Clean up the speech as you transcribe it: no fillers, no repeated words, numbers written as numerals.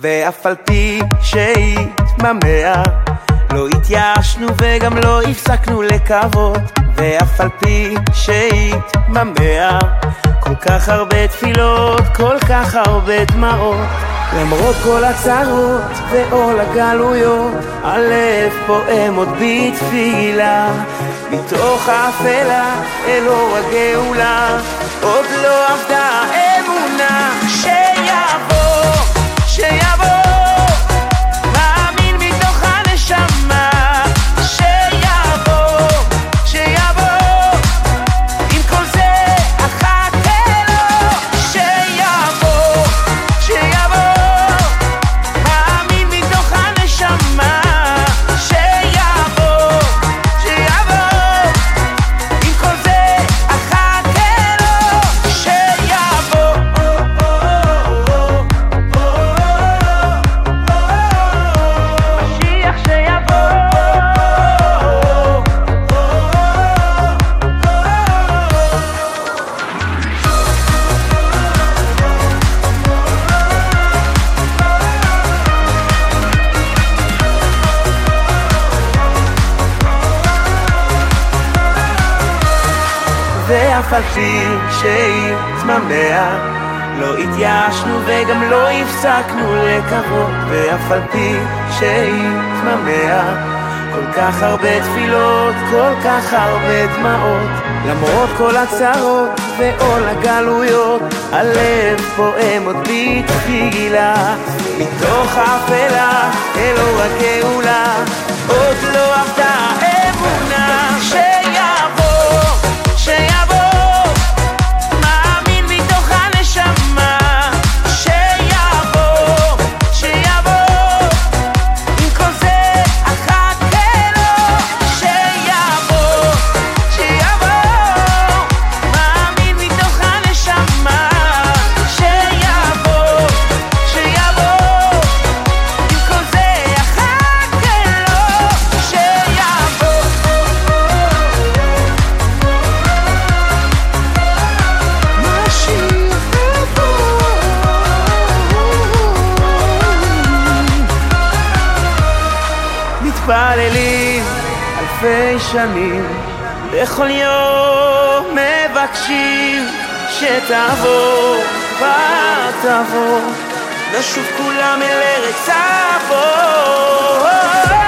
ואף על פי שהתממע לא התייאשנו וגם לא הפסקנו לקוות, ואף על פי שהתממע כל כך הרבה תפילות, כל כך הרבה דמעות, למרות כל הצרות ועול הגלויות, הלב פועם עוד בתפילה, מתוך האפלה אל אור הגאולה, עוד לא עבדה האמונה. שיבוא, שיבוא, מאמין מתוך הנשמה, שיבוא, שיבוא, עם כל זה אחכה לו, שיבוא, שיבוא, מאמין מתוך הנשמה, שיבוא, שיבוא, עם כל זה אחכה לו, שיבוא. משיח שיבוא. ואף על פי שהתממע לא התייאשנו וגם לא הפסקנו לקוות, ואף על פי שהתממע כל כך הרבה תפילות, כל כך הרבה דמעות, למרות כל הצרות ועול הגלויות, הלב פועם עוד בתפילה, מתוך האפלה אל אור הגאולה, עוד לא עבדה האמונה. שיבוא, שיבוא, מאמין מתוך הנשמה, שיבוא, שיבוא, עם כל זה אחכה לו, שיבוא, שיבוא, מאמין מתוך הנשמה, שיבוא, שיבוא, עם כל זה אחכה לו, שיבוא. מתפללים אלפי שנים, בכל יום מבקשים שתבוא ותבוא, נשוב כולם אל ארץ אבות.